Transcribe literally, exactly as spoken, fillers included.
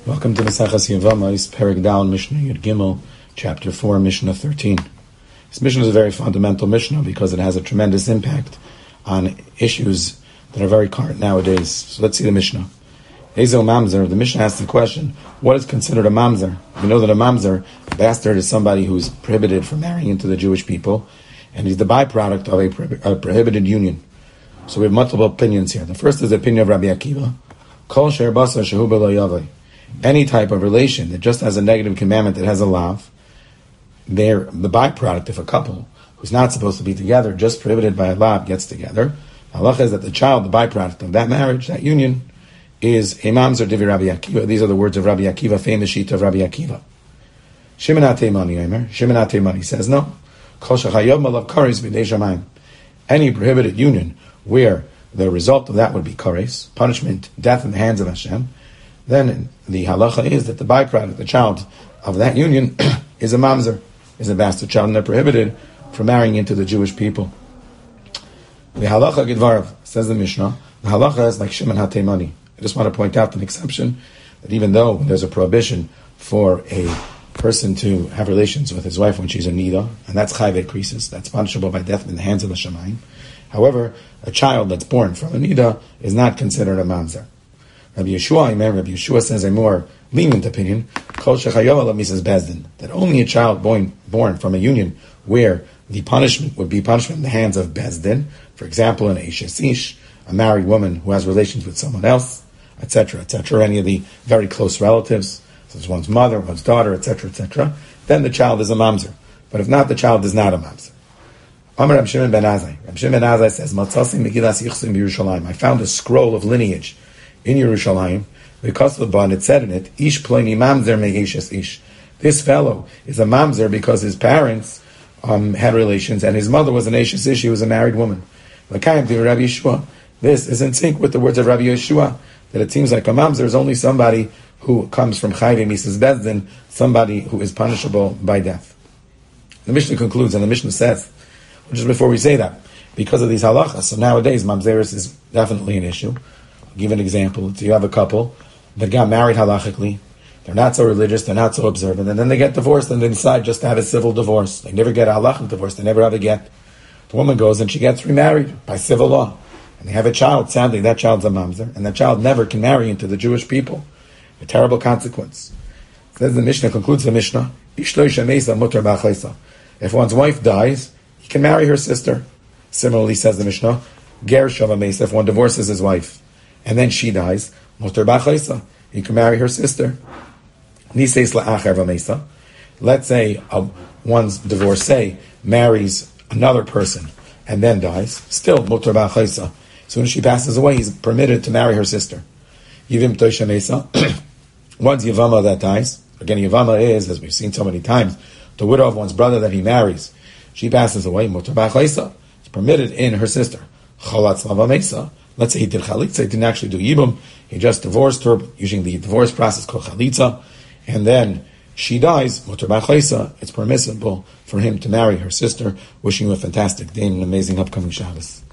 Welcome to Maseches Yevamos, Perek Dal, Mishnah Yud Gimel, Chapter four, Mishnah thirteen. This Mishnah is a very fundamental Mishnah because it has a tremendous impact on issues that are very current nowadays. So let's see the Mishnah. Ezel Mamzer, the Mishnah asks the question, what is considered a Mamzer? We know that a Mamzer, a bastard, is somebody who's prohibited from marrying into the Jewish people, and he's the byproduct of a, pro- a prohibited union. So we have multiple opinions here. The first is the opinion of Rabbi Akiva. Kol she'er basa shehu b'lo yavai. Any type of relation that just has a negative commandment that has a lav, they're the byproduct of a couple who's not supposed to be together, just prohibited by a lav, gets together. The halacha is that the child, the byproduct of that marriage, that union, is a mamzer divi Rabbi Akiva. These are the words of Rabbi Akiva, famous sheet of Rabbi Akiva. Shimon HaTeimani, Omer. Shimon HaTeimani says no. Kol shechayav malav kares b'dei shamayim. Any prohibited union where the result of that would be kares, punishment, death in the hands of Hashem, then the halacha is that the byproduct, the child of that union, is a mamzer, is a bastard child, and they're prohibited from marrying into the Jewish people. The halacha gidvarav, says the Mishnah, the halacha is like Shimon HaTeimani. I just want to point out an exception, that even though there's a prohibition for a person to have relations with his wife when she's a nida, and that's chayvei krisis, that's punishable by death in the hands of the shamayim. However, a child that's born from a nida is not considered a mamzer. Rabbi Yeshua, Rabbi Yeshua says a more lenient opinion, Kol shechayav alav bezdin, that only a child born, born from a union where the punishment would be punishment in the hands of bezdin, for example, an eishes ish, a married woman who has relations with someone else, et cetera, et cetera, any of the very close relatives, such as one's mother, one's daughter, et cetera, et cetera, then the child is a mamzer. But if not, the child is not a mamzer. Amar Reb Shimon ben Azai. Reb Shimon ben Azai says, Matzasi Megillas Yichsim Yerushalayim. I found a scroll of lineage in Yerushalayim, because of the bond, it said in it, Ish Ploni Mamzer Me'eshes Ish. This fellow is a mamzer because his parents um, had relations, and his mother was an Eshes Ish, she was a married woman. L'kayim Div Rabbi Yeshua. This is in sync with the words of Rabbi Yeshua, that it seems like a mamzer is only somebody who comes from Chayvei Mises Bezdin, somebody who is punishable by death. The Mishnah concludes, and the Mishnah says, just before we say that, because of these halachas, so nowadays mamzeris is definitely an issue. I'll give an example. So you have a couple that got married halachically, they're not so religious, they're not so observant, and then they get divorced and they decide just to have a civil divorce. They never get a halachic divorce, they never have a get. The woman goes and she gets remarried by civil law. And they have a child, sadly that child's a mamzer, and that child never can marry into the Jewish people. A terrible consequence. Says the Mishnah, concludes the Mishnah, if one's wife dies, he can marry her sister. Similarly, says the Mishnah, ger shava mesa, if one divorces his wife, and then she dies, motor b'chaisa, he can marry her sister. Niseis la'acher v'mesa. Let's say uh, one's divorcee marries another person and then dies, still motor b'chaisa. As soon as she passes away, he's permitted to marry her sister. Yivim toisha mesa. One's yavama that dies. Again, yavama is, as we've seen so many times, the widow of one's brother that he marries. She passes away, motor b'chaisa. It's permitted in her sister. Chalatz lava mesa. Let's say he did chalitza, he didn't actually do yibum, he just divorced her, using the divorce process called chalitza, and then she dies, motor b'chaisa, it's permissible for him to marry her sister. Wishing you a fantastic day and an amazing upcoming Shabbos.